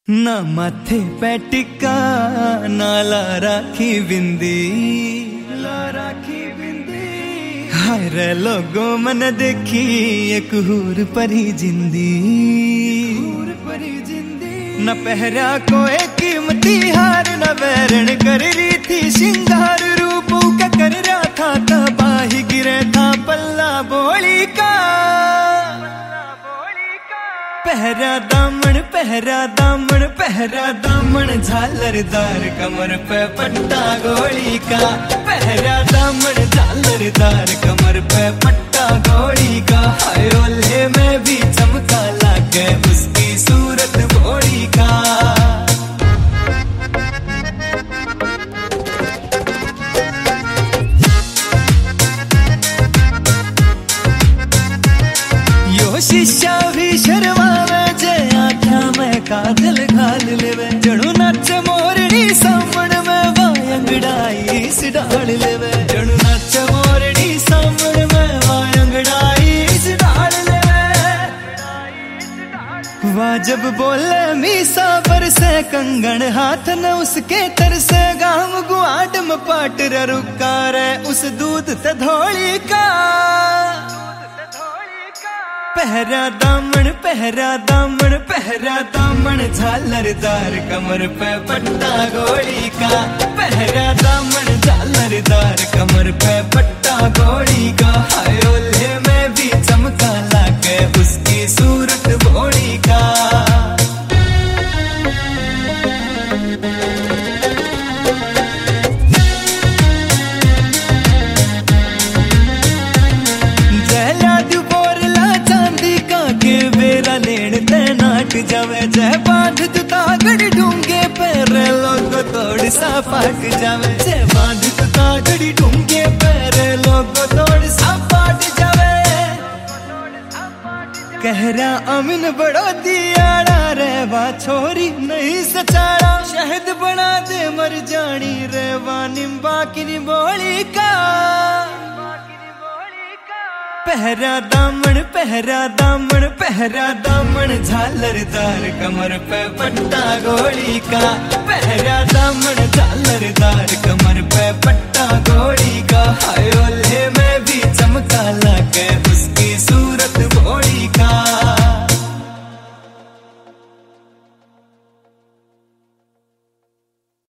ना माथे पे टिक्का ना ला राखी बिंदी, ला राखी बिंदी। हाय रे लोगों मन देखी एक हूर परी जिंदी, हूर परी जिंदी। न पहरा कोई कीमती हार, न वैरण कर रही थी श्रृंगार। रूप का कर रहा था तबाही, गिरे था पल्ला बोली का। पहरा दामन पहरा दामन पहरा दामन, झालरदार कमर पे पट्टा गोली का। पहरा दामन झालरदार कमर पे पट्टा गोली का। हाय ओल्हे में भी चमका लागे उसकी सूरत भोली का। यो शीशा भी शर्मावे जे आख्या में काजल घाल लेवे। जणु नाच मोरनी सामण में वायंगड़ाई से डाल लेवे। जणु नाच मोरनी सामण में वायंगड़ाई से डाल लेवे। वाह जब बोले मीसा बरसे कंगन, हाथ न उसके तरसे। गाम गुआड में पाट रुका रे उस दूध ते धोली का। पहरा दामन पहरा दामन पहरा दामन, झालरदार कमर पे पट्टा गोली का। पहरा दामन झालरदार कमर पे पट्टा गोली का। हाय ओल्हे में भी चमका लागे उसकी सूरत भोली का। नाट जावे जय बांध जुता गड़ी ढूंगे पैर, लोग तोड़ सा पाट जावे। जय बांध जुता गड़ी ढूंगे पैर, लोग तोड़ सा पाट जावे। कहरा अमीन बड़ो दियाड़ा रे, वा छोरी नहीं सचाड़ा। शहद बना दे मर जानी रे, वा निम्बा की बोली का। पहरा दामन पहरा दामन पहरा दामन, झालरदार कमर पे पट्टा गोली का। पहरा दामन झालरदार कमर पे पट्टा